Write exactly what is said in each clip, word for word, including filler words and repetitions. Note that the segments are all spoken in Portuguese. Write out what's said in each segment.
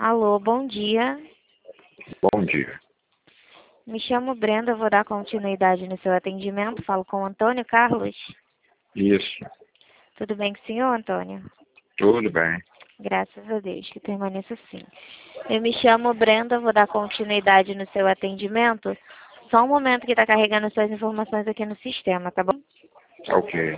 Alô, bom dia. Bom dia. Me chamo Brenda, vou dar continuidade no seu atendimento. Falo com o Antônio Carlos. Isso. Tudo bem com o senhor, Antônio? Tudo bem. Graças a Deus, que permaneça assim. Eu me chamo Brenda, vou dar continuidade no seu atendimento. Só um momento que está carregando suas informações aqui no sistema, tá bom? Ok.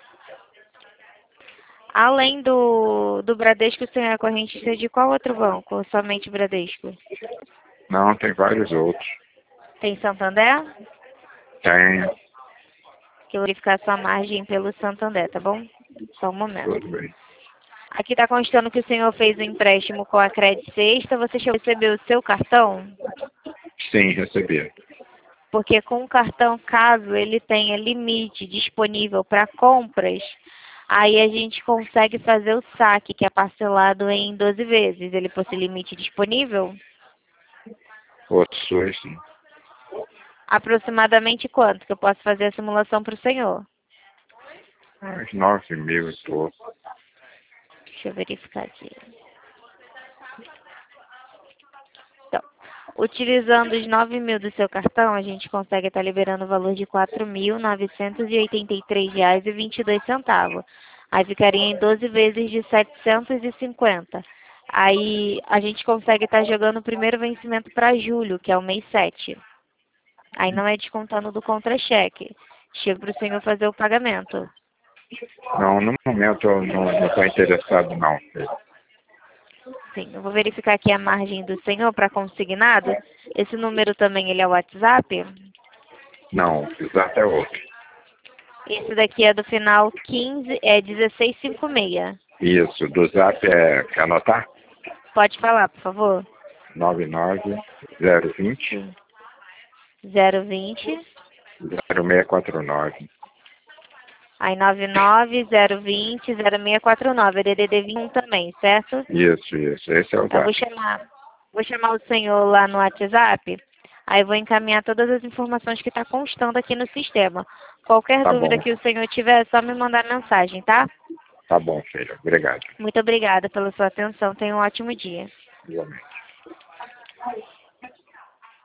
Além do, do Bradesco, o senhor é correntista de qual outro banco? Ou somente Bradesco? Não, tem vários outros. Tem Santander? Tem. Que eu vou verificar sua margem pelo Santander, tá bom? Só um momento. Tudo bem. Aqui está constando que o senhor fez o empréstimo com a Credit Sexta. Você chegou a receber o seu cartão? Sim, recebi. Porque com o cartão, caso ele tenha limite disponível para compras, aí a gente consegue fazer o saque, que é parcelado em doze vezes. Ele possui limite disponível? Outros, sim. Aproximadamente quanto que eu posso fazer a simulação para o senhor? Uns nove mil e pouco. Deixa eu verificar aqui. Então, utilizando os nove mil do seu cartão, a gente consegue estar liberando o valor de quatro mil novecentos e oitenta e três reais e vinte e dois centavos. Aí ficaria em doze vezes de setecentos e cinquenta. Aí a gente consegue estar jogando o primeiro vencimento para julho, que é o mês sete. Aí não é descontando do contra-cheque. Chega para o senhor fazer o pagamento. Não, no momento eu não estou interessado, não. Filho. Sim, eu vou verificar aqui a margem do senhor para consignado. Esse número também ele é o WhatsApp? Não, exato é outro. Esse daqui é do final quinze, é dezesseis cinquenta e seis. Isso, do zap é... Quer anotar? Pode falar, por favor. nove nove zero dois zero Sim. zero vinte. zero seis quatro nove. Aí nove nove zero vinte zero seis quatro nove. É D D D vinte e um também, certo? Isso, isso. Esse é o Eu vou zap. chamar, vou chamar o senhor lá no WhatsApp. Aí vou encaminhar todas as informações que está constando aqui no sistema. Qualquer Tá dúvida bom. que o senhor tiver, é só me mandar mensagem, tá? Tá bom, filho. Obrigado. Muito obrigada pela sua atenção. Tenha um ótimo dia. Igualmente.